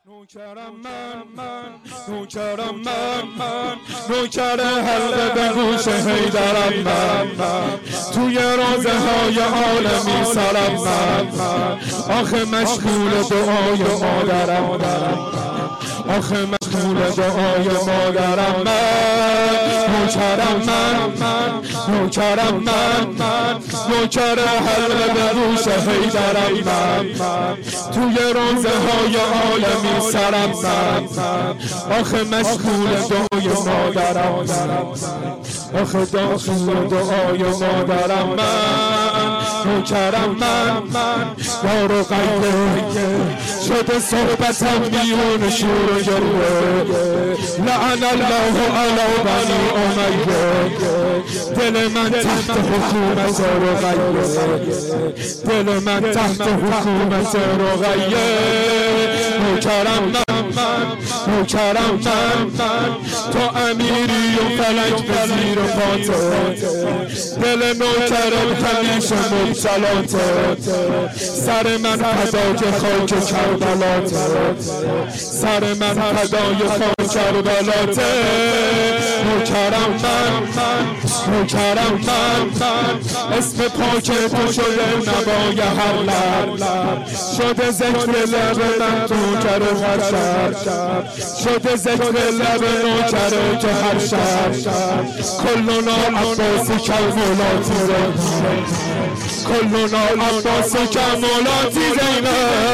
نوکرم من نوکر حلقه به گوش حیدرم من توی روزه های عالمی سرم من آخه مشغول دعای مادرم آخه مشغول دعای مادرم نوکرم من نوکر حلقه به گوش حیدرم من توی روزه های عالمی سرم من آخه مشغول دعای مادرم آخه مشغول دعای مادرم نوکرم من دارو قیه شده صحبتم بیرون شور و جلوه لعن الله علی بنی امیه دل من تحت حکومت رقیه دل من تحت حکومت رقیه نوکرم من تو امیری و فلک به زیر پاته دل نوکرم همیشه مبتلاته سر من فدای خاک کربلاته سر من فدای خاک کربلاته نوکرم من اسم پاک تو شده نوای هر لب شده ذکر لب من نوکر هر شب شده ذکر لب نوکر تو هر شب کلنا عباس کمالاتی زینب کلنا عباس کمالاتی زینب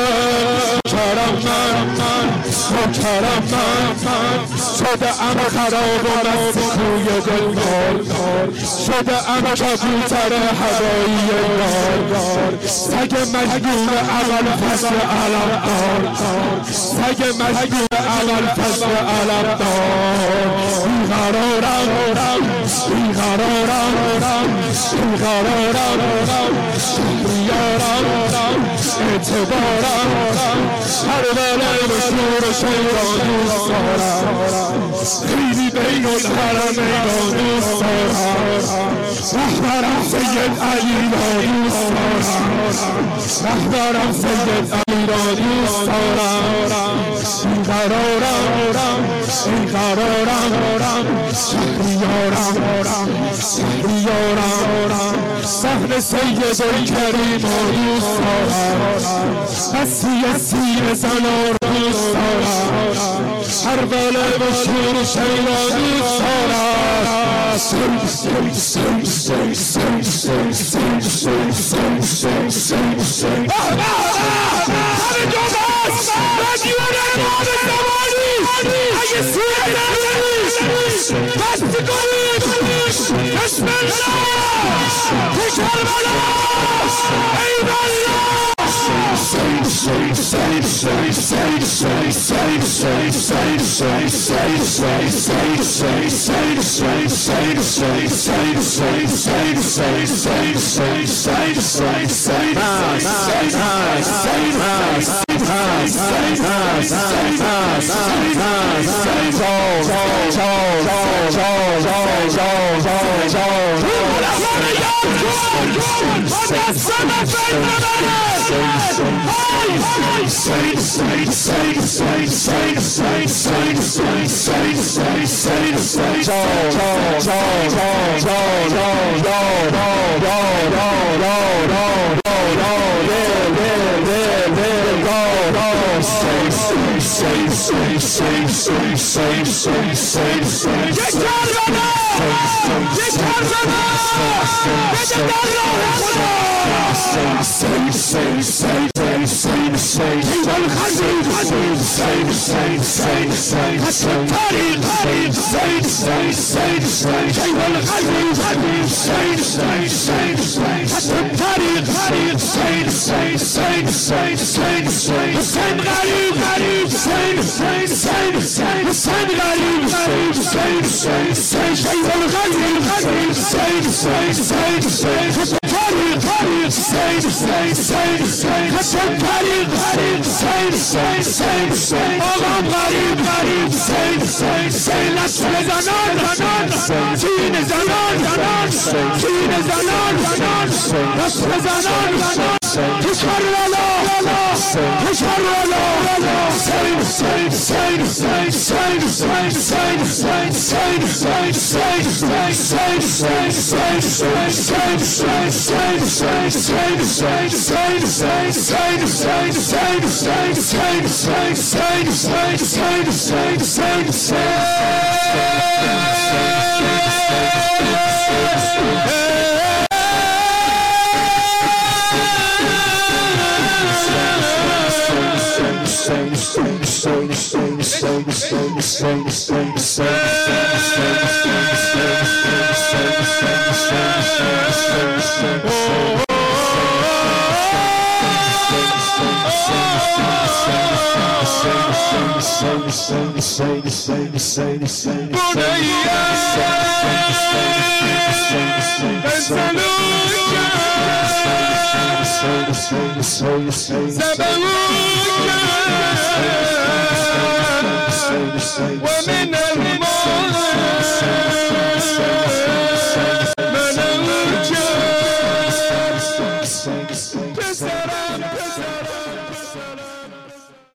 نوکرم من شده ام خراب و مست کوی دلدار شده ام کبوتر هوایی دار سگ مجنون اول فصل علمدار سگ مجنون اول فصل علمدار بیقرارم شهریارم اعتبارم هر ولای مشهور شیطان دوست دارم خیلی بین الحرمین دوست دارم رهبرم سید علی را دوست دارم رهبرم سید علی را دوست دارم بیقرارم شهریارم صحن سید کریم را دوست دارم حسی زنان دوست دارم هر بله مشهور شیلا دوست دارم اگه سویت بستی کنید بسم الله تو کربلا ایوالله